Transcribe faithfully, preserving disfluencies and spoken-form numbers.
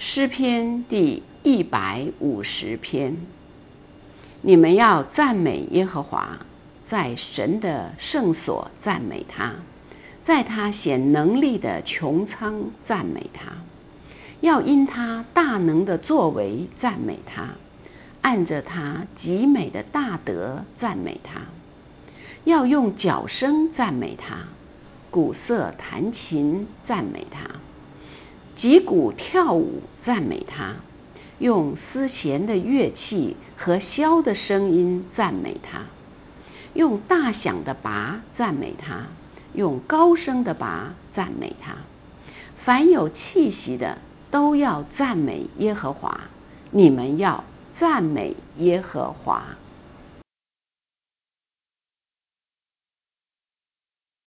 诗篇第一百五十篇。你们要赞美耶和华，在神的圣所赞美他，在他显能力的穹苍赞美他，要因他大能的作为赞美他，按着他极美的大德赞美他，要用角声赞美他，鼓瑟弹琴赞美他，击鼓跳舞赞美他，用丝弦的乐器和箫的声音赞美他，用大响的拔赞美他，用高声的拔赞美他。凡有气息的都要赞美耶和华，你们要赞美耶和华。